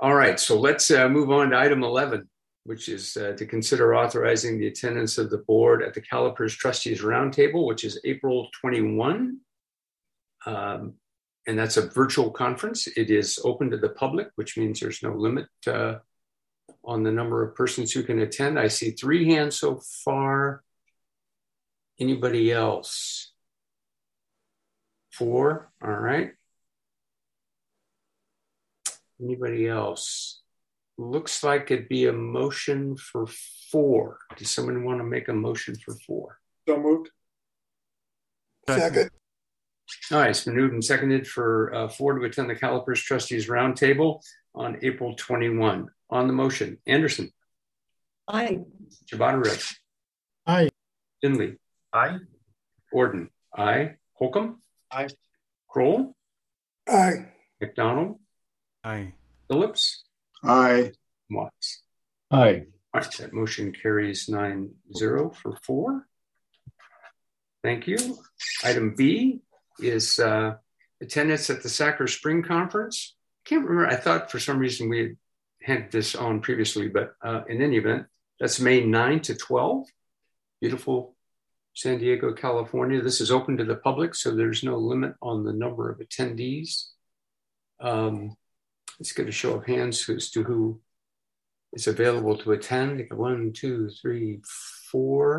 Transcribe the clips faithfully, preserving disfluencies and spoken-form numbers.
All right, so let's uh, move on to item eleven, which is uh, to consider authorizing the attendance of the board at the Calipers Trustees Roundtable, which is April twenty-first. Um, and that's a virtual conference. It is open to the public, which means there's no limit uh, on the number of persons who can attend. I see three hands so far. Anybody else? Four, all right. Anybody else? Looks like it'd be a motion for four. Does someone want to make a motion for four? So moved. Second. All right, it's been moved and seconded for uh, four to attend the Calipers Trustees Roundtable on April twenty-first. On the motion, Anderson. Aye. Jabatarev. Aye. Finley. Aye. Gordon. Aye. Holcomb. Aye. Kroll. Aye. McDonald. Aye. Phillips. Aye. Watts. Aye. All right, that motion carries nine zero for four. Thank you. Item B is uh, attendance at the Sacker Spring Conference. I can't remember. I thought for some reason we had had this on previously, but uh, in any event, that's May ninth to twelfth. Beautiful San Diego, California. This is open to the public, so there's no limit on the number of attendees. Um, let's get a show of hands as to who is available to attend. One, two, three, four,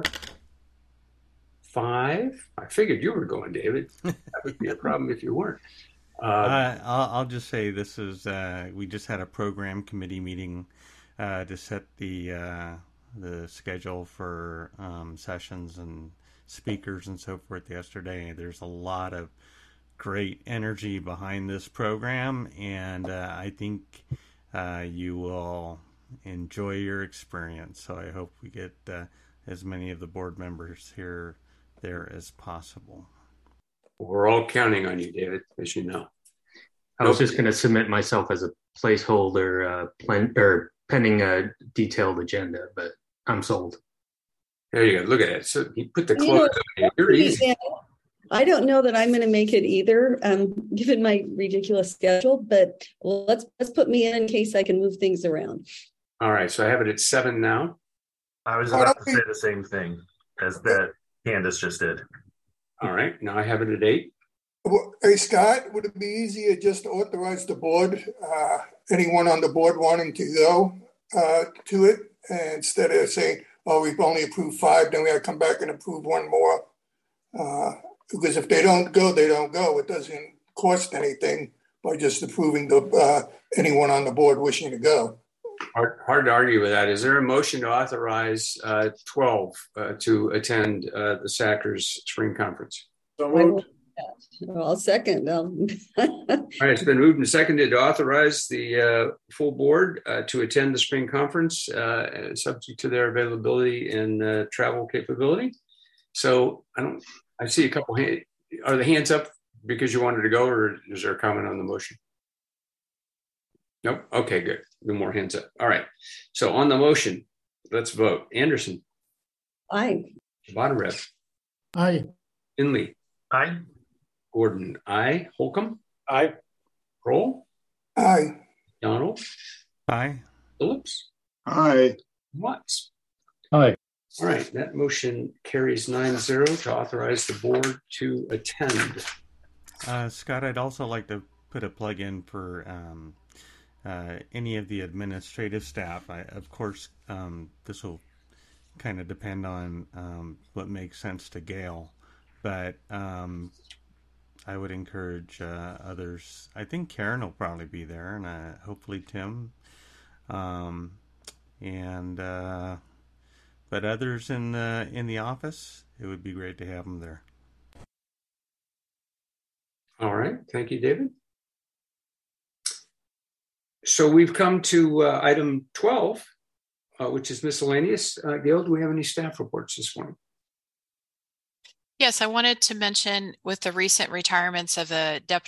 five. I figured you were going, David. That would be a problem if you weren't. Uh, Uh, I'll, I'll just say this is, uh, we just had a program committee meeting uh, to set the uh, the schedule for um, sessions and speakers and so forth yesterday. There's a lot of great energy behind this program, and uh, I think uh, you will enjoy your experience. So I hope we get uh, as many of the board members here there as possible. we're all counting on you, David, as you know. I was just going to submit myself as a placeholder, uh, plan, or pending a detailed agenda, but I'm sold. There you go. Look at it. So you put the You clothes know, on. You're easy. Yeah, I don't know that I'm going to make it either, um, given my ridiculous schedule. But let's let's put me in in case I can move things around. All right. So I have it at seven now. I was about to say the same thing as that Candace just did. All right. Now I have it at eight. Well, hey, Scott, would it be easier just to authorize the board, uh, anyone on the board wanting to go uh, to it, and instead of saying, oh, we've only approved five, then we got to come back and approve one more? Uh, because if they don't go, they don't go. It doesn't cost anything by just approving the uh, anyone on the board wishing to go. Hard, hard to argue with that. Is there a motion to authorize uh, twelve uh, to attend uh, the Sackers Spring Conference? So moved. I'll second. I'll... All right, it's been moved and seconded to authorize the uh, full board uh, to attend the spring conference, uh, subject to their availability and uh, travel capability. So I don't. I see a couple. Hand, are the hands up because you wanted to go, or is there a comment on the motion? Nope. Okay, good. No more hands up. All right. So on the motion, let's vote. Anderson. Aye. Jabatarev. Aye. Finley. Aye. Gordon. Aye. Holcomb. Aye. Kroll. Aye. Donald. Aye. Phillips. Aye. Watts. Aye. All right, that motion carries nine zero to authorize the board to attend. Uh, Scott, I'd also like to put a plug in for um, uh, any of the administrative staff. I, of course, um, this will kind of depend on um, what makes sense to Gail, but um, I would encourage uh, others. I think Karen will probably be there, and uh, hopefully Tim. Um, and uh, but others in the in the office, it would be great to have them there. All right, thank you, David. So we've come to uh, item twelve, uh, which is miscellaneous. Uh, Gail, do we have any staff reports this morning? Yes, I wanted to mention with the recent retirements of the deputy